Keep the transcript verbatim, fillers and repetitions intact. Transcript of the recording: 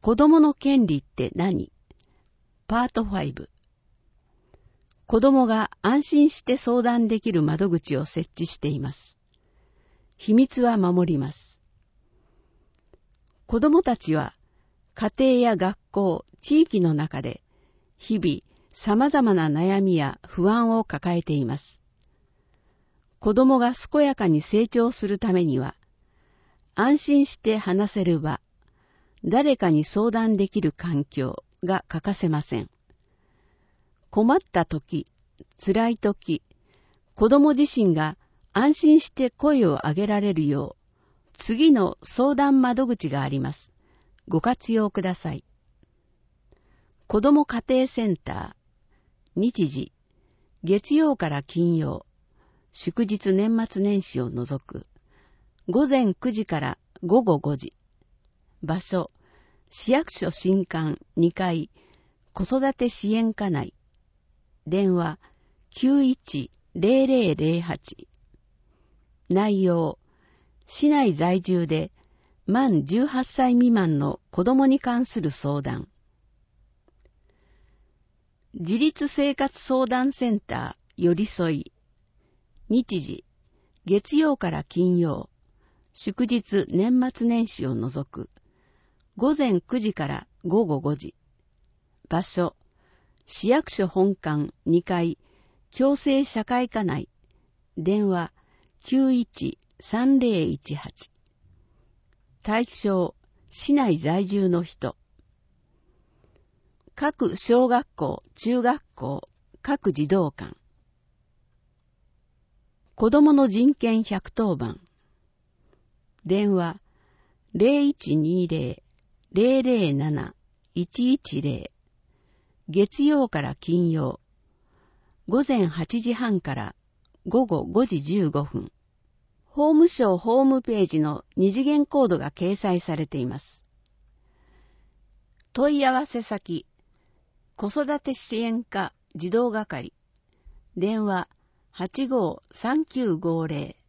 子供の権利って何？パートファイブ。子供が安心して相談できる窓口を設置しています。秘密は守ります。子供たちは家庭や学校、地域の中で日々様々な悩みや不安を抱えています。子供が健やかに成長するためには、安心して話せる場、誰かに相談できる環境が欠かせません。困った時、辛い時、子供自身が安心して声を上げられるよう、次の相談窓口があります。ご活用ください。子ども家庭センター、日時、月曜から金曜、祝日年末年始を除く、午前くじから午後ごじ、場所、市役所新館にかい、子育て支援課内、電話 きゅういちゼロゼロゼロはち。内容、市内在住で満じゅうはっさい未満の子供に関する相談。自立生活相談センターよりそい。日時、月曜から金曜、祝日年末年始を除く、午前くじから午後ごじ。場所、市役所本館にかい、共生社会課内、電話 きゅういちさんゼロいちはち。対象、市内在住の人。各小学校、中学校、各児童館。子どもの人権ひゃくとおばん。電話 ゼロいちにゼロ ゼロゼロなな いちいちゼロ。月曜から金曜、午前はちじはんから午後ごじじゅうごふん。法務省ホームページの二次元コードが掲載されています。問い合わせ先、子育て支援課児童係、電話 はちごーさんきゅうごゼロ